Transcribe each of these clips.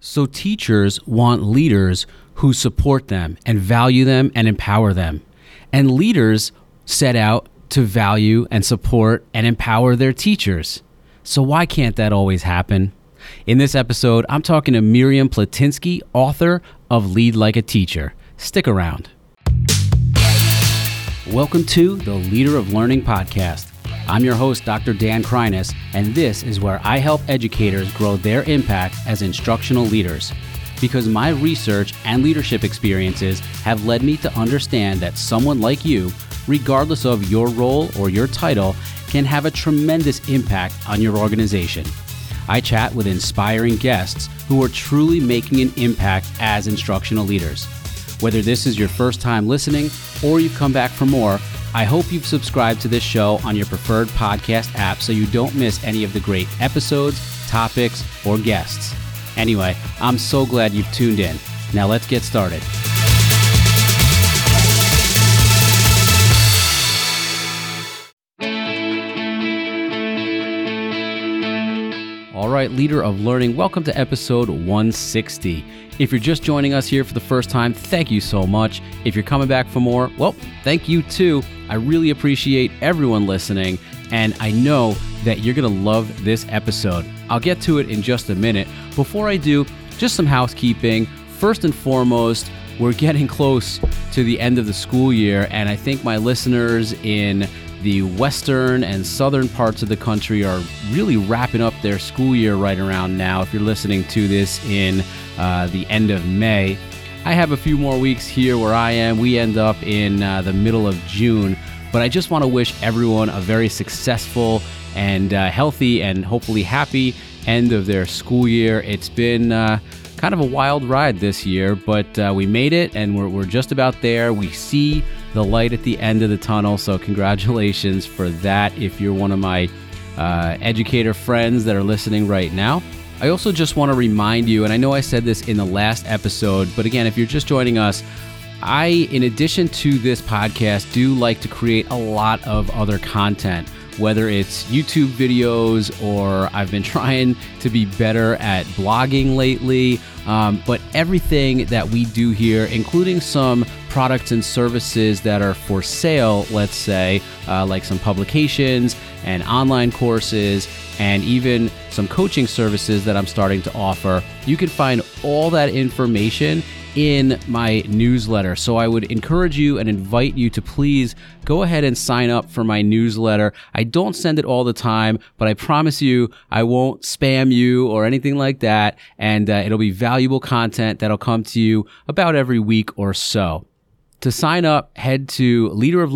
So teachers want leaders who support them and value them and empower them. And leaders set out to value and support and empower their teachers. So why can't that always happen? In this episode, I'm talking to Miriam Platinsky, author of Lead Like a Teacher. Stick around. Welcome to the Leader of Learning podcast. I'm your host, Dr. Dan Kreiness, and this is where I help educators grow their impact as instructional leaders. Because my research and leadership experiences have led me to understand that someone like you, regardless of your role or your title, can have a tremendous impact on your organization. I chat with inspiring guests who are truly making an impact as instructional leaders. Whether this is your first time listening or you've come back for more, I hope you've subscribed to this show on your preferred podcast app so you don't miss any of the great episodes, topics, or guests. Anyway, I'm so glad you've tuned in. Now let's get started. All right, Leader of Learning, welcome to episode 160. If you're just joining us here for the first time, thank you so much. If you're coming back for more, well, thank you too. I really appreciate everyone listening, and I know that you're going to love this episode. I'll get to it in just a minute. Before I do, just some housekeeping. First and foremost, we're getting close to the end of the school year, and I think my listeners in the western and southern parts of the country are really wrapping up their school year right around now. If you're listening to this in the end of May, I have a few more weeks here where I am. We end up in the middle of June, but I just want to wish everyone a very successful and healthy and hopefully happy end of their school year. It's been kind of a wild ride this year, but we made it and we're just about there. We see the light at the end of the tunnel, so congratulations for that if you're one of my educator friends that are listening right now. I also just want to remind you, and I know I said this in the last episode, but again, if you're just joining us, I, in addition to this podcast, do like to create a lot of other content, whether it's YouTube videos or I've been trying to be better at blogging lately, but everything that we do here, including some products and services that are for sale, let's say, like some publications and online courses, and even some coaching services that I'm starting to offer. You can find all that information in my newsletter. So I would encourage you and invite you to please go ahead and sign up for my newsletter. I don't send it all the time, but I promise you I won't spam you or anything like that. And it'll be valuable content that'll come to you about every week or so. To sign up, head to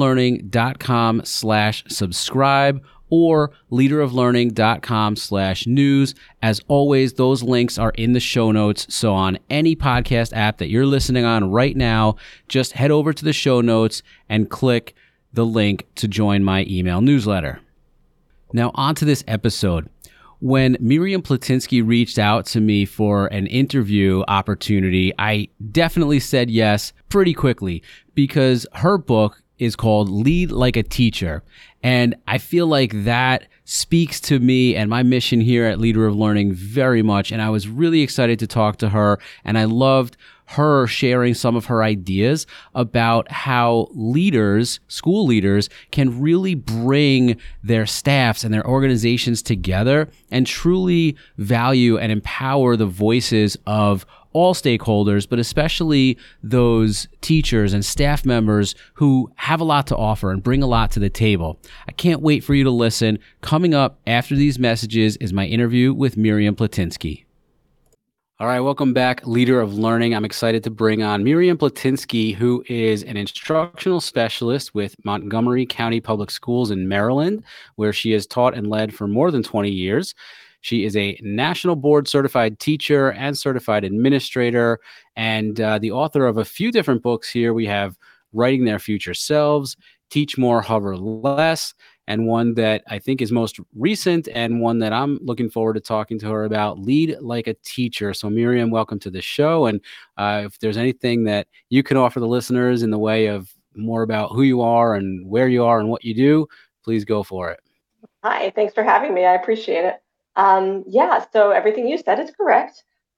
leaderoflearning.com/subscribe or leaderoflearning.com/news. As always, those links are in the show notes. So on any podcast app that you're listening on right now, just head over to the show notes and click the link to join my email newsletter. Now on to this episode. When Miriam Platinsky reached out to me for an interview opportunity, I definitely said yes pretty quickly because her book is called Lead Like a Teacher. And I feel like that speaks to me and my mission here at Leader of Learning very much. And I was really excited to talk to her. And I loved her sharing some of her ideas about how leaders, school leaders, can really bring their staffs and their organizations together and truly value and empower the voices of all stakeholders, but especially those teachers and staff members who have a lot to offer and bring a lot to the table. I can't wait for you to listen. Coming up after these messages is my interview with Miriam Platinsky. All right, welcome back, Leader of Learning. I'm excited to bring on Miriam Platinsky, who is an instructional specialist with Montgomery County Public Schools in Maryland, where she has taught and led for more than 20 years. She is a national board certified teacher and certified administrator, and the author of a few different books here. We have Writing Their Future Selves, Teach More, Hover Less, and one that I think is most recent and one that I'm looking forward to talking to her about, Lead Like a Teacher. So Miriam, welcome to the show. And if there's anything that you can offer the listeners in the way of more about who you are and where you are and what you do, please go for it. Hi, thanks for having me. I appreciate it. So everything you said is correct.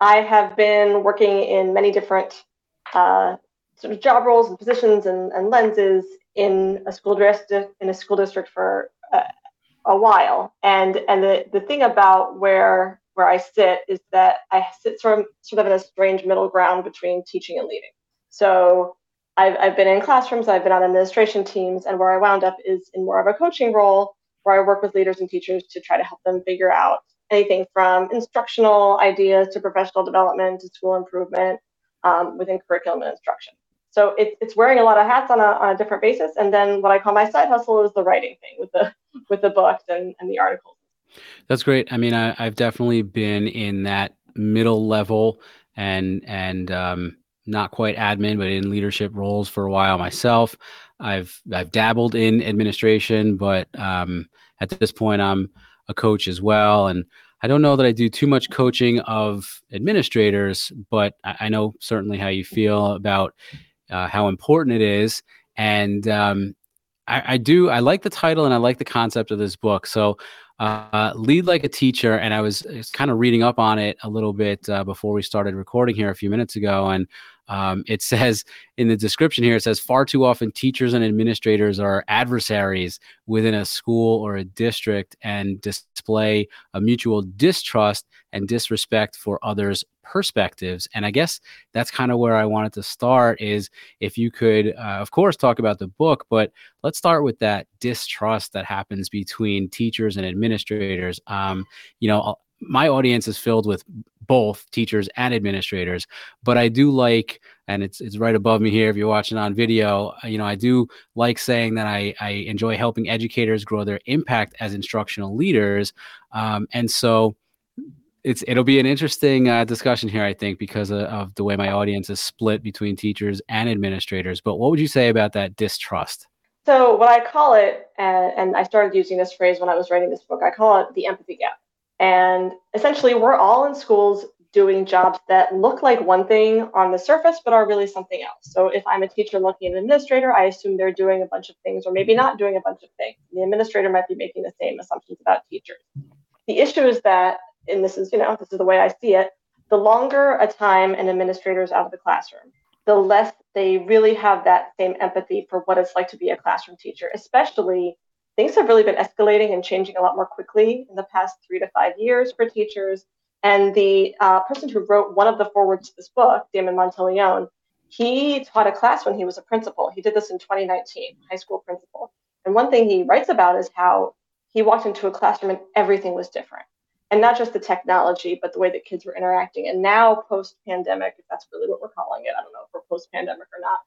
I have been working in many different sort of job roles and positions and lenses in a school district for a while. And the thing about where I sit is that I sit sort of in a strange middle ground between teaching and leading. So I've been in classrooms, I've been on administration teams, and where I wound up is in more of a coaching role where I work with leaders and teachers to try to help them figure out anything from instructional ideas to professional development to school improvement within curriculum and instruction. So it's wearing a lot of hats on a different basis. And then what I call my side hustle is the writing thing with the books and the articles. That's great. I mean, I've definitely been in that middle level and not quite admin, but in leadership roles for a while myself. I've dabbled in administration, but at this point, I'm a coach as well. And I don't know that I do too much coaching of administrators, but I know certainly how you feel about how important it is. And I like the title and I like the concept of this book. So, Lead Like a Teacher. And I was kind of reading up on it a little bit before we started recording here a few minutes ago. And it says in the description here, it says far too often teachers and administrators are adversaries within a school or a district and display a mutual distrust and disrespect for others' perspectives. And I guess that's kind of where I wanted to start is if you could, of course, talk about the book, but let's start with that distrust that happens between teachers and administrators. My audience is filled with both teachers and administrators, but I do like, and it's right above me here if you're watching on video, I do like saying that I enjoy helping educators grow their impact as instructional leaders. And so it'll be an interesting discussion here, I think, because of the way my audience is split between teachers and administrators. But what would you say about that distrust? So what I call it, and I started using this phrase when I was writing this book, I call it the empathy gap. And essentially, we're all in schools doing jobs that look like one thing on the surface, but are really something else. So if I'm a teacher looking at an administrator, I assume they're doing a bunch of things, or maybe not doing a bunch of things. The administrator might be making the same assumptions about teachers. The issue is that, and this is the way I see it, the longer a time an administrator is out of the classroom, the less they really have that same empathy for what it's like to be a classroom teacher. Especially, things have really been escalating and changing a lot more quickly in the past 3 to 5 years for teachers. And the person who wrote one of the forwards to this book, Damon Monteleone, he taught a class when he was a principal. He did this in 2019, high school principal. And one thing he writes about is how he walked into a classroom and everything was different. And not just the technology, but the way that kids were interacting. And now, post-pandemic, if that's really what we're calling it, I don't know if we're post-pandemic or not,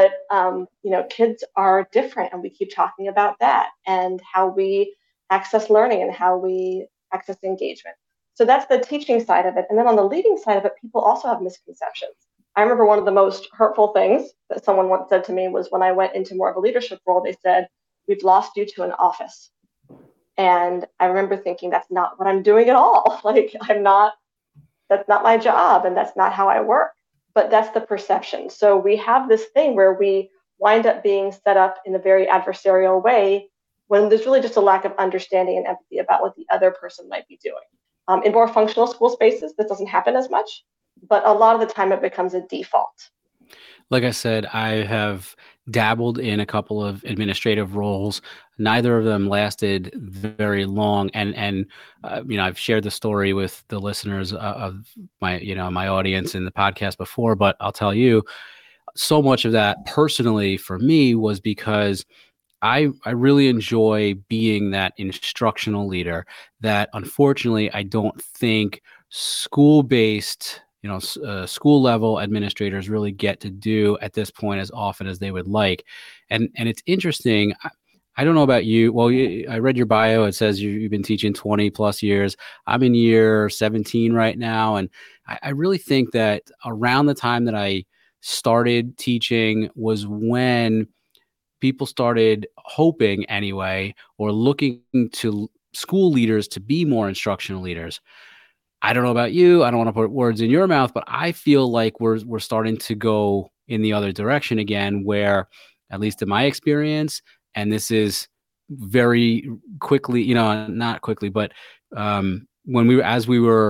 but kids are different, and we keep talking about that and how we access learning and how we access engagement. So that's the teaching side of it. And then on the leading side of it, people also have misconceptions. I remember one of the most hurtful things that someone once said to me was when I went into more of a leadership role, they said, "We've lost you to an office." And I remember thinking, that's not what I'm doing at all. Like, that's not my job, and that's not how I work. But that's the perception. So we have this thing where we wind up being set up in a very adversarial way when there's really just a lack of understanding and empathy about what the other person might be doing. In more functional school spaces, this doesn't happen as much, but a lot of the time it becomes a default. Like I said, I have dabbled in a couple of administrative roles. Neither of them lasted very long, and I've shared the story with the listeners of my audience in the podcast before. But I'll tell you, so much of that personally for me was because I really enjoy being that instructional leader that unfortunately I don't think school-based, school level administrators really get to do at this point as often as they would like. And it's interesting. I don't know about you. Well, I read your bio. It says you've been teaching 20 plus years. I'm in year 17 right now. And I really think that around the time that I started teaching was when people started hoping anyway, or looking to school leaders to be more instructional leaders. I don't know about you. I don't want to put words in your mouth, but I feel like we're starting to go in the other direction again, where, at least in my experience, and this is very quickly, not quickly, but as we were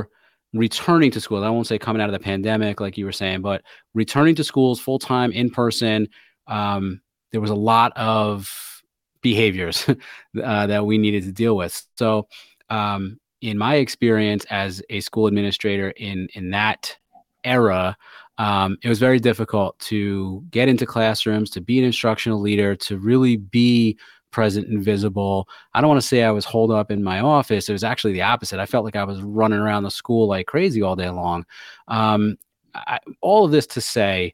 returning to school. I won't say coming out of the pandemic, like you were saying, but returning to schools full time in person. There was a lot of behaviors that we needed to deal with. So, in my experience as a school administrator in that era, it was very difficult to get into classrooms, to be an instructional leader, to really be present and visible. I don't want to say I was holed up in my office. It was actually the opposite. I felt like I was running around the school like crazy all day long. All of this to say,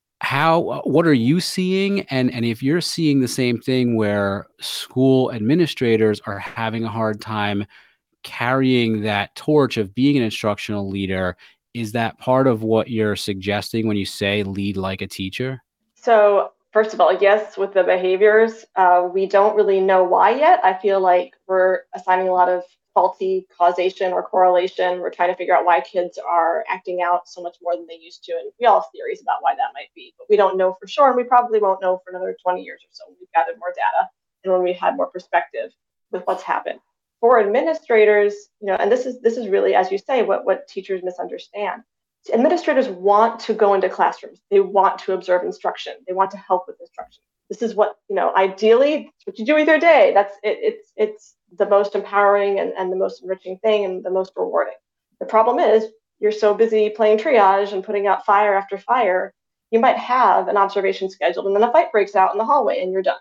what are you seeing? And if you're seeing the same thing where school administrators are having a hard time carrying that torch of being an instructional leader, is that part of what you're suggesting when you say lead like a teacher? So, first of all, yes, with the behaviors, we don't really know why yet. I feel like we're assigning a lot of faulty causation or correlation. We're trying to figure out why kids are acting out so much more than they used to. And we all have theories about why that might be, but we don't know for sure. And we probably won't know for another 20 years or so when we've gathered more data and when we had more perspective with what's happened. For administrators, and this is really, as you say, what teachers misunderstand. Administrators want to go into classrooms. They want to observe instruction. They want to help with instruction. This is what, ideally, it's what you do with your day. That's it. It's the most empowering and the most enriching thing and the most rewarding. The problem is you're so busy playing triage and putting out fire after fire, you might have an observation scheduled and then a fight breaks out in the hallway and you're done.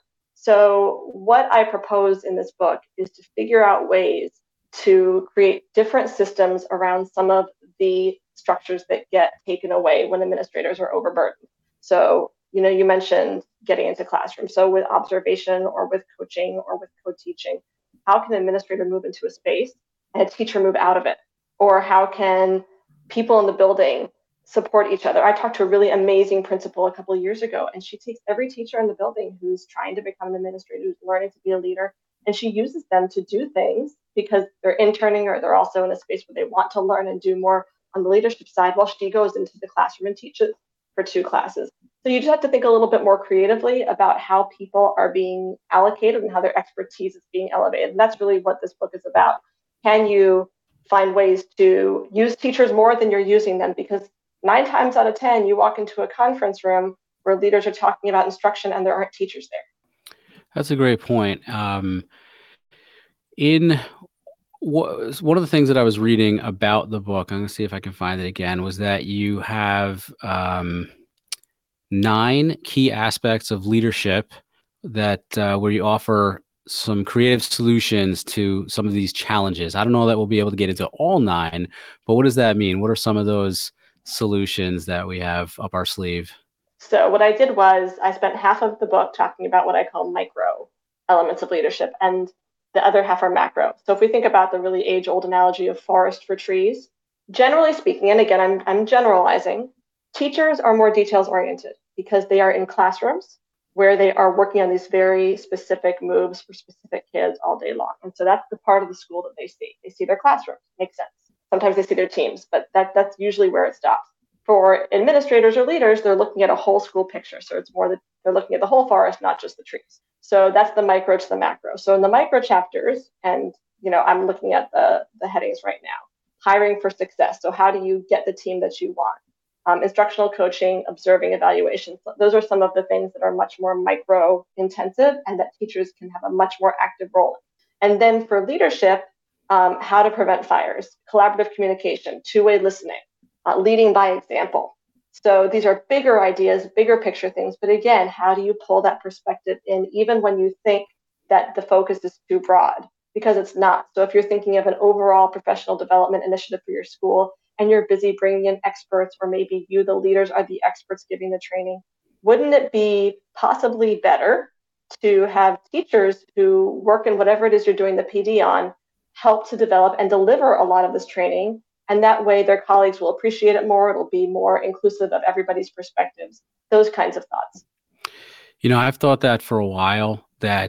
So what I propose in this book is to figure out ways to create different systems around some of the structures that get taken away when administrators are overburdened. So, you mentioned getting into classrooms. So with observation or with coaching or with co-teaching, how can an administrator move into a space and a teacher move out of it? Or how can people in the building support each other? I talked to a really amazing principal a couple of years ago, and she takes every teacher in the building who's trying to become an administrator, who's learning to be a leader, and she uses them to do things because they're interning or they're also in a space where they want to learn and do more on the leadership side while she goes into the classroom and teaches for 2 classes. So you just have to think a little bit more creatively about how people are being allocated and how their expertise is being elevated. And that's really what this book is about. Can you find ways to use teachers more than you're using them? Because 9 times out of 10, you walk into a conference room where leaders are talking about instruction and there aren't teachers there. That's a great point. In one of the things that I was reading about the book, I'm going to see if I can find it again, was that you have 9 key aspects of leadership that where you offer some creative solutions to some of these challenges. I don't know that we'll be able to get into all 9, but what does that mean? What are some of those solutions that we have up our sleeve? So what I did was I spent half of the book talking about what I call micro elements of leadership, and the other half are macro. So if we think about the really age-old analogy of forest for trees, generally speaking, and again, I'm generalizing, teachers are more details-oriented because they are in classrooms where they are working on these very specific moves for specific kids all day long. And so that's the part of the school that they see. They see their classrooms. Makes sense. Sometimes they see their teams, but that's usually where it stops. For administrators or leaders, they're looking at a whole school picture. So it's more that they're looking at the whole forest, not just the trees. So that's the micro to the macro. So in the micro chapters, and I'm looking at the headings right now. Hiring for success. So how do you get the team that you want? Instructional coaching, observing, evaluation. So those are some of the things that are much more micro intensive and that teachers can have a much more active role in. And then for leadership, how to prevent fires, collaborative communication, two-way listening, leading by example. So these are bigger ideas, bigger picture things. But again, how do you pull that perspective in even when you think that the focus is too broad? Because it's not. So if you're thinking of an overall professional development initiative for your school and you're busy bringing in experts, or maybe you, the leaders, are the experts giving the training, wouldn't it be possibly better to have teachers who work in whatever it is you're doing the PD on help to develop and deliver a lot of this training? And that way their colleagues will appreciate it more. It'll be more inclusive of everybody's perspectives, those kinds of thoughts. I've thought that for a while,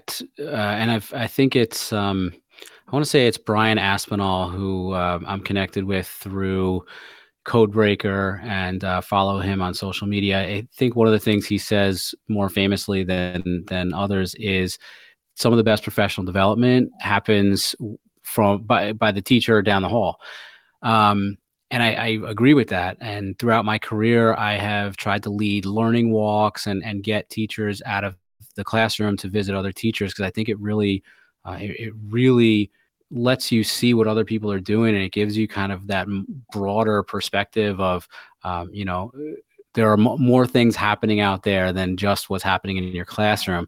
and I think it's, I want to say it's Brian Aspinall, who I'm connected with through Codebreaker and follow him on social media. I think one of the things he says more famously than others is some of the best professional development happens by the teacher down the hall. And I agree with that. And throughout my career, I have tried to lead learning walks and get teachers out of the classroom to visit other teachers, because I think it really lets you see what other people are doing, and it gives you kind of that broader perspective of, you know, there are more things happening out there than just what's happening in your classroom.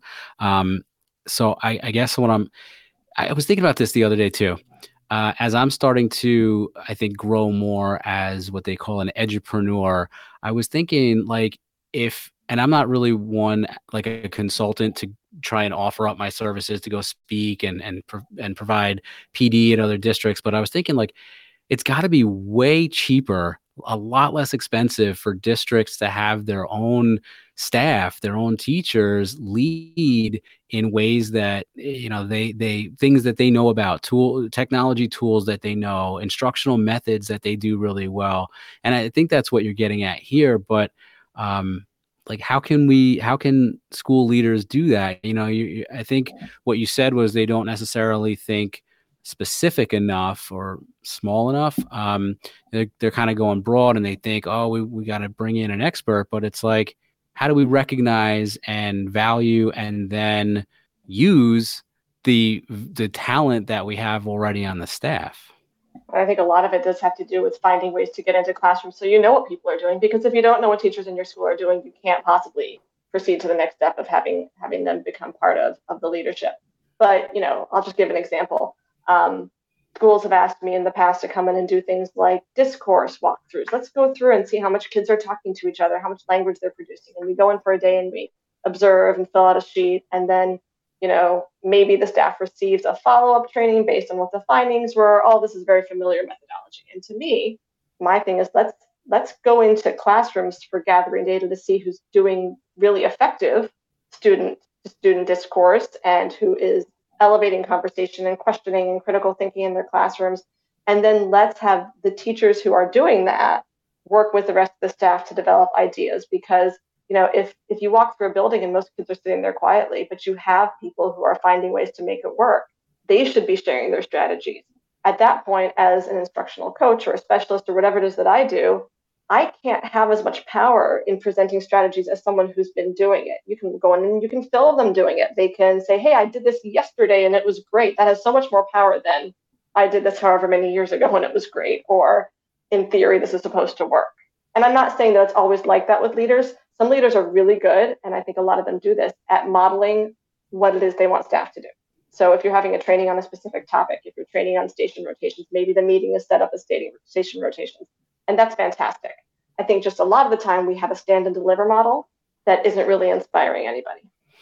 So I guess I was thinking about this the other day too. As I'm starting to, I think, grow more as what they call an edupreneur, I was thinking, like, and I'm not really one, like a consultant to try and offer up my services to go speak and provide PD in other districts, but I was thinking, like, it's got to be way cheaper, a lot less expensive for districts to have their own staff, their own teachers lead in ways that, they things that they know about, technology tools that they know, instructional methods that they do really well. And I think that's what you're getting at here. But like, how can school leaders do that? I think what you said was they don't necessarily think specific enough or small enough. They're kind of going broad, and they think, oh, we got to bring in an expert. But it's like, how do we recognize and value and then use the talent that we have already on the staff? I think a lot of it does have to do with finding ways to get into classrooms so you know what people are doing. Because if you don't know what teachers in your school are doing, you can't possibly proceed to the next step of having them become part of the leadership. But I'll just give an example. Schools have asked me in the past to come in and do things like discourse walkthroughs. Let's go through and see how much kids are talking to each other, how much language they're producing. And we go in for a day and we observe and fill out a sheet. And then, maybe the staff receives a follow-up training based on what the findings were. All this is very familiar methodology. And to me, my thing is let's go into classrooms for gathering data to see who's doing really effective student to student discourse and who is elevating conversation and questioning and critical thinking in their classrooms. And then let's have the teachers who are doing that work with the rest of the staff to develop ideas. Because, if you walk through a building and most kids are sitting there quietly, but you have people who are finding ways to make it work, they should be sharing their strategies. At that point, as an instructional coach or a specialist or whatever it is that I do, I can't have as much power in presenting strategies as someone who's been doing it. You can go in and you can film them doing it. They can say, hey, I did this yesterday and it was great. That has so much more power than I did this however many years ago and it was great. Or in theory, this is supposed to work. And I'm not saying that it's always like that with leaders. Some leaders are really good, and I think a lot of them do this, at modeling what it is they want staff to do. So if you're having a training on a specific topic, if you're training on station rotations, maybe the meeting is set up as station rotations. And that's fantastic. I think just a lot of the time we have a stand and deliver model that isn't really inspiring anybody.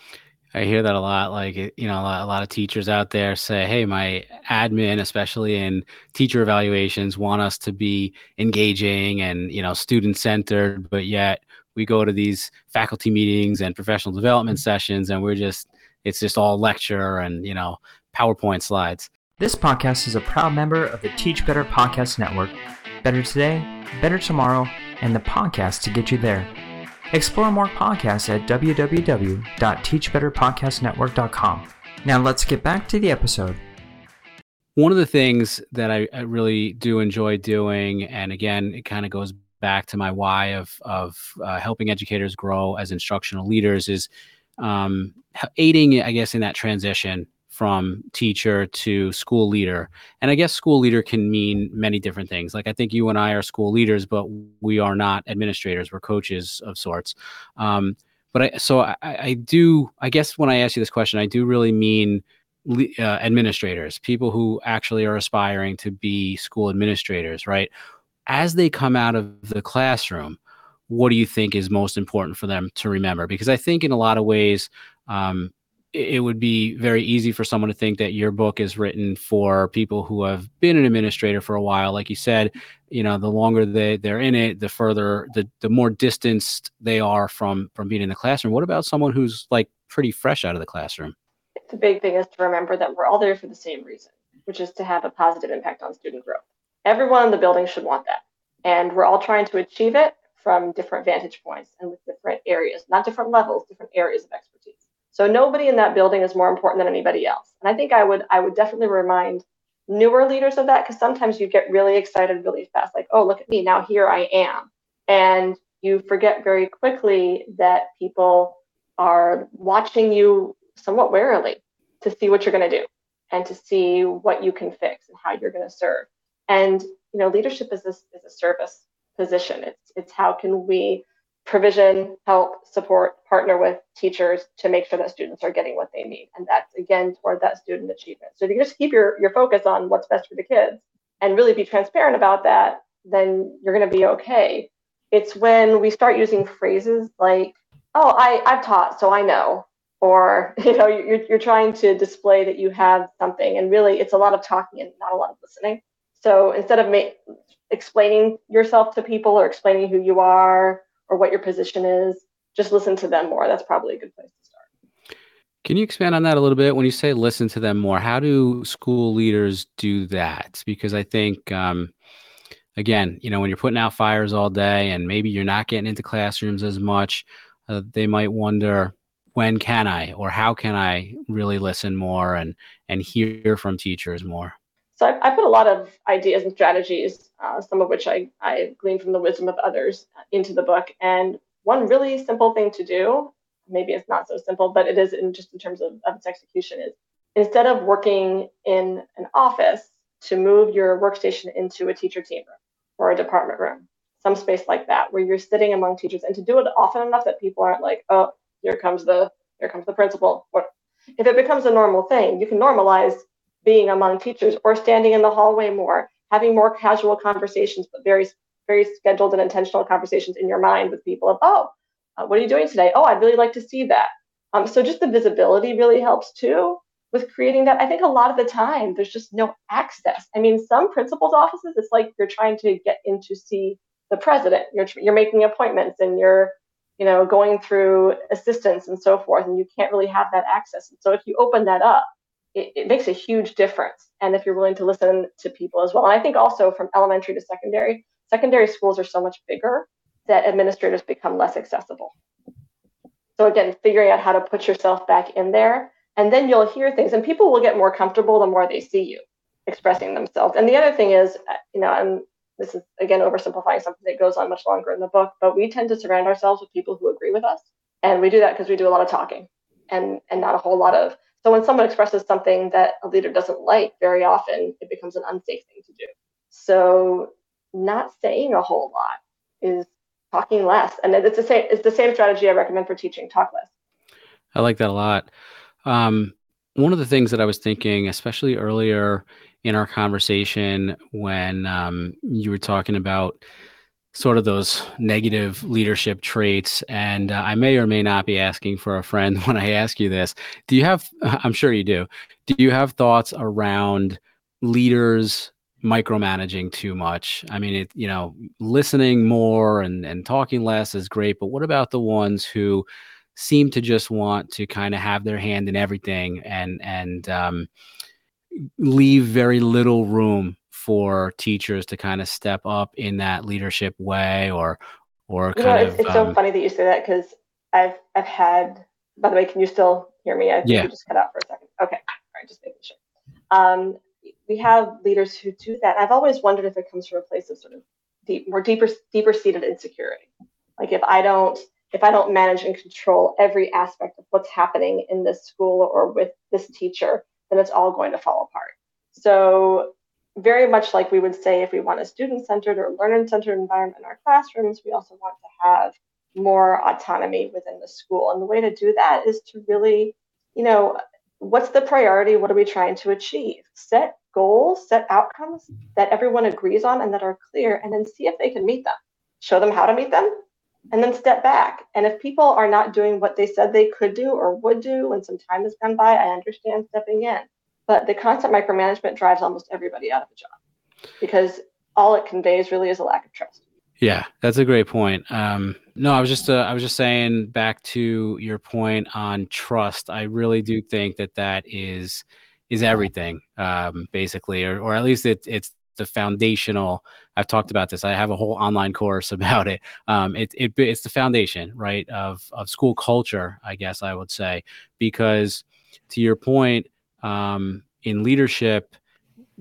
I hear that a lot. Like, a lot of teachers out there say, hey, my admin, especially in teacher evaluations, want us to be engaging and, student centered, but yet we go to these faculty meetings and professional development sessions and it's just all lecture and, PowerPoint slides. This podcast is a proud member of the Teach Better Podcast Network. Better today, better tomorrow, and the podcast to get you there. Explore more podcasts at www.teachbetterpodcastnetwork.com. Now let's get back to the episode. One of the things that I really do enjoy doing, and again, it kind of goes back to my why of helping educators grow as instructional leaders, is aiding, I guess, in that transition from teacher to school leader. And I guess school leader can mean many different things. Like, I think you and I are school leaders, but we are not administrators. We're coaches of sorts. I guess when I ask you this question, I do really mean administrators, people who actually are aspiring to be school administrators, right? As they come out of the classroom, what do you think is most important for them to remember? Because I think in a lot of ways, it would be very easy for someone to think that your book is written for people who have been an administrator for a while. Like you said, the longer they're in it, the further, the more distanced they are from being in the classroom. What about someone who's like pretty fresh out of the classroom? The big thing is to remember that we're all there for the same reason, which is to have a positive impact on student growth. Everyone in the building should want that. And we're all trying to achieve it from different vantage points and with different areas, not different levels, different areas of expertise. So nobody in that building is more important than anybody else. And I think I would definitely remind newer leaders of that, because sometimes you get really excited really fast, like, oh, look at me, now here I am. And you forget very quickly that people are watching you somewhat warily to see what you're going to do and to see what you can fix and how you're going to serve. And leadership is a service position. It's how can we provision, help, support, partner with teachers to make sure that students are getting what they need. And that's, again, toward that student achievement. So if you just keep your focus on what's best for the kids and really be transparent about that, then you're going to be okay. It's when we start using phrases like, oh, I've taught, so I know, or you're trying to display that you have something, and really it's a lot of talking and not a lot of listening. So instead of explaining yourself to people or explaining who you are or what your position is, just listen to them more. That's probably a good place to start. Can you expand on that a little bit? When you say listen to them more, how do school leaders do that? Because I think, again, when you're putting out fires all day and maybe you're not getting into classrooms as much, they might wonder, when can I, or how can I really listen more and hear from teachers more? So I put a lot of ideas and strategies, some of which I gleaned from the wisdom of others, into the book. And one really simple thing to do, maybe it's not so simple, but it is in terms of its execution, is instead of working in an office, to move your workstation into a teacher team room or a department room, some space like that, where you're sitting among teachers, and to do it often enough that people aren't like, oh, here comes the principal. Or if it becomes a normal thing, you can normalize being among teachers or standing in the hallway more, having more casual conversations, but very, very scheduled and intentional conversations in your mind with people of, oh, what are you doing today? Oh, I'd really like to see that. So just the visibility really helps too with creating that. I think a lot of the time there's just no access. I mean, some principals' offices, it's like you're trying to get in to see the president. You're making appointments and you're going through assistants and so forth, and you can't really have that access. And so if you open that up, it makes a huge difference. And if you're willing to listen to people as well. And I think also from elementary to secondary schools are so much bigger that administrators become less accessible. So again, figuring out how to put yourself back in there, and then you'll hear things, and people will get more comfortable the more they see you expressing themselves. And the other thing is, and this is again oversimplifying something that goes on much longer in the book, but we tend to surround ourselves with people who agree with us. And we do that because we do a lot of talking and not a whole lot of. So when someone expresses something that a leader doesn't like, very often it becomes an unsafe thing to do. So not saying a whole lot is talking less. And it's the same strategy I recommend for teaching, talk less. I like that a lot. One of the things that I was thinking, especially earlier in our conversation when you were talking about sort of those negative leadership traits. And I may or may not be asking for a friend when I ask you this. Do you have, I'm sure you do you have thoughts around leaders micromanaging too much? I mean, listening more and talking less is great, but what about the ones who seem to just want to kind of have their hand in everything and leave very little room for teachers to kind of step up in that leadership way, or kind of. It's so funny that you say that, because I've had. By the way, can you still hear me? I think you just cut out for a second. Okay, all right, just making sure. We have leaders who do that. I've always wondered if it comes from a place of sort of deeper seated insecurity. Like if I don't manage and control every aspect of what's happening in this school or with this teacher, then it's all going to fall apart. So very much like we would say, if we want a student-centered or learner-centered environment in our classrooms, we also want to have more autonomy within the school. And the way to do that is to really, what's the priority? What are we trying to achieve? Set goals, set outcomes that everyone agrees on and that are clear, and then see if they can meet them. Show them how to meet them, and then step back. And if people are not doing what they said they could do or would do when some time has gone by, I understand stepping in. But the constant micromanagement drives almost everybody out of a job, because all it conveys really is a lack of trust. Yeah, that's a great point. No, I was just saying, back to your point on trust. I really do think that is everything, basically, or at least it's the foundational. I've talked about this. I have a whole online course about it. It's the foundation, right, of school culture, I guess I would say, because to your point, in leadership,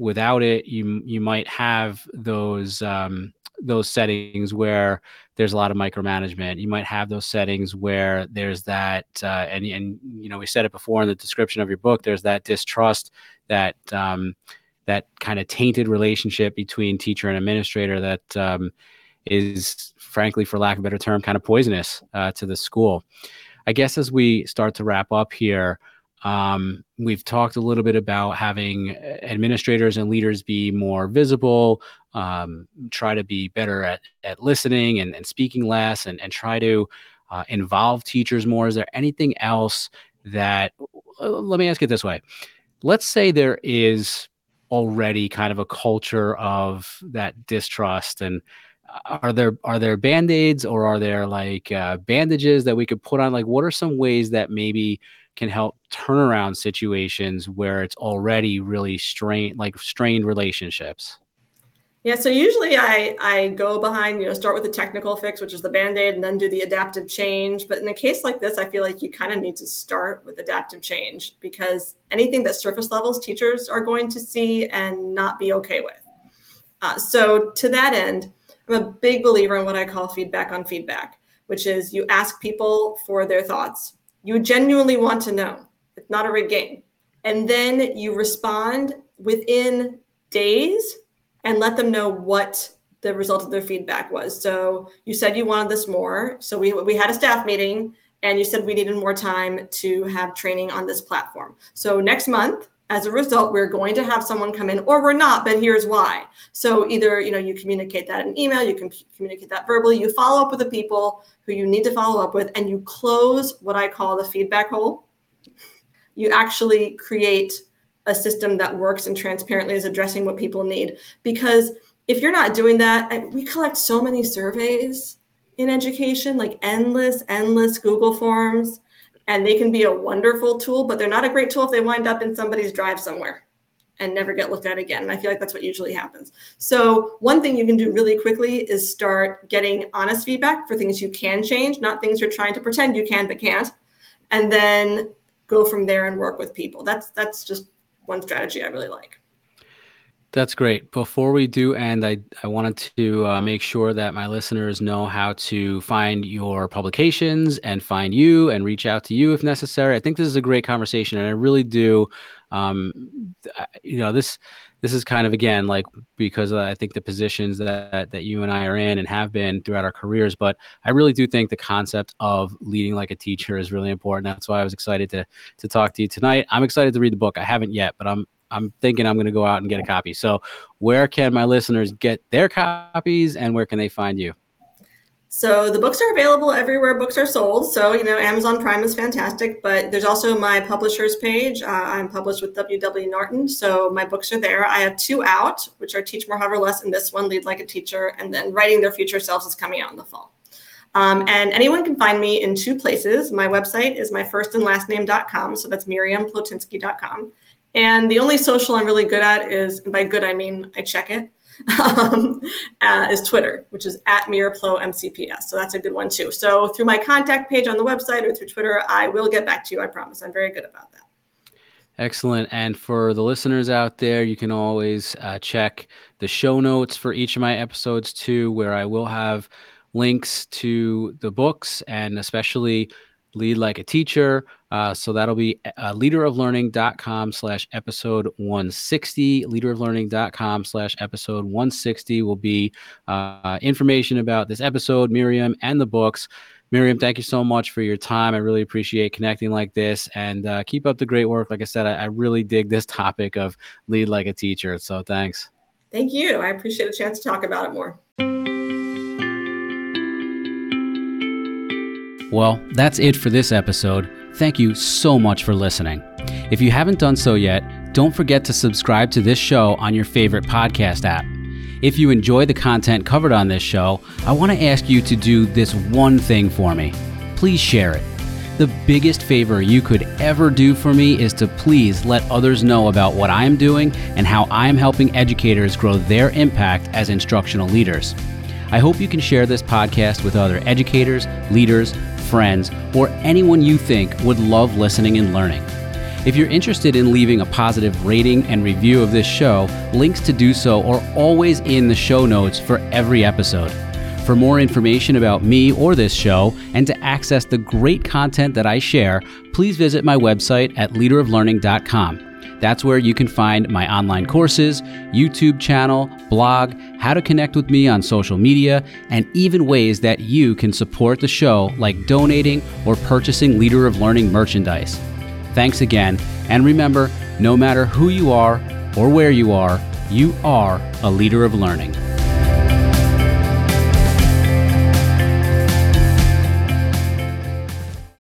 without it, you might have those settings where there's a lot of micromanagement. You might have those settings where there's that, and we said it before in the description of your book, there's that distrust, that kind of tainted relationship between teacher and administrator that is, frankly, for lack of a better term, kind of poisonous to the school. I guess as we start to wrap up here, we've talked a little bit about having administrators and leaders be more visible, try to be better at listening and speaking less, and try to involve teachers more. Is there anything else that, let me ask it this way. Let's say there is already kind of a culture of that distrust, and are there Band-Aids, or are there like bandages that we could put on? Like, what are some ways that maybe can help turn around situations where it's already really strained relationships? Yeah, so usually I go behind, start with the technical fix, which is the Band-Aid, and then do the adaptive change. But in a case like this, I feel like you kind of need to start with adaptive change, because anything that surface levels, teachers are going to see and not be okay with. So to that end, I'm a big believer in what I call feedback on feedback, which is you ask people for their thoughts. You genuinely want to know. It's not a rigged game. And then you respond within days and let them know what the result of their feedback was. So you said you wanted this more. So we had a staff meeting, and you said we needed more time to have training on this platform. So next month, as a result, we're going to have someone come in, or we're not, but here's why. So either, you communicate that in email, you can communicate that verbally, you follow up with the people who you need to follow up with, and you close what I call the feedback hole. You actually create a system that works and transparently is addressing what people need. Because if you're not doing that, we collect so many surveys in education, like endless Google forms, and they can be a wonderful tool, but they're not a great tool if they wind up in somebody's drive somewhere and never get looked at again. And I feel like that's what usually happens. So one thing you can do really quickly is start getting honest feedback for things you can change, not things you're trying to pretend you can but can't, and then go from there and work with people. That's just one strategy I really like. That's great. Before we do end, I wanted to make sure that my listeners know how to find your publications and find you and reach out to you if necessary. I think this is a great conversation, and I really do. This is kind of, again, like, because I think the positions that you and I are in and have been throughout our careers, but I really do think the concept of leading like a teacher is really important. That's why I was excited to talk to you tonight. I'm excited to read the book. I haven't yet, but I'm thinking I'm going to go out and get a copy. So where can my listeners get their copies, and where can they find you? So the books are available everywhere books are sold. So, Amazon Prime is fantastic, but there's also my publishers page. I'm published with W.W. Norton. So my books are there. I have 2 out, which are Teach More, Hover Less, and this one, Lead Like a Teacher. And then Writing Their Future Selves is coming out in the fall. And anyone can find me in 2 places. My website is my first and last name.com. So that's MiriamPlotinski.com. And the only social I'm really good at is, and by good I mean I check it, is Twitter, which is @MiriamPloMCPS. So that's a good one too. So through my contact page on the website or through Twitter, I will get back to you. I promise. I'm very good about that. Excellent. And for the listeners out there, you can always check the show notes for each of my episodes too, where I will have links to the books, and especially Lead Like a Teacher. So that'll be leaderoflearning.com/episode 160. Leaderoflearning.com/episode 160 will be information about this episode, Miriam, and the books. Miriam, thank you so much for your time. I really appreciate connecting like this, and keep up the great work. Like I said, I really dig this topic of Lead Like a Teacher. So thanks. Thank you. I appreciate a chance to talk about it more. Well, that's it for this episode. Thank you so much for listening. If you haven't done so yet, don't forget to subscribe to this show on your favorite podcast app. If you enjoy the content covered on this show, I want to ask you to do this one thing for me. Please share it. The biggest favor you could ever do for me is to please let others know about what I'm doing and how I'm helping educators grow their impact as instructional leaders. I hope you can share this podcast with other educators, leaders, friends, or anyone you think would love listening and learning. If you're interested in leaving a positive rating and review of this show, links to do so are always in the show notes for every episode. For more information about me or this show, and to access the great content that I share, please visit my website at leaderoflearning.com. That's where you can find my online courses, YouTube channel, blog, how to connect with me on social media, and even ways that you can support the show, like donating or purchasing Leader of Learning merchandise. Thanks again, and remember, no matter who you are or where you are a leader of learning.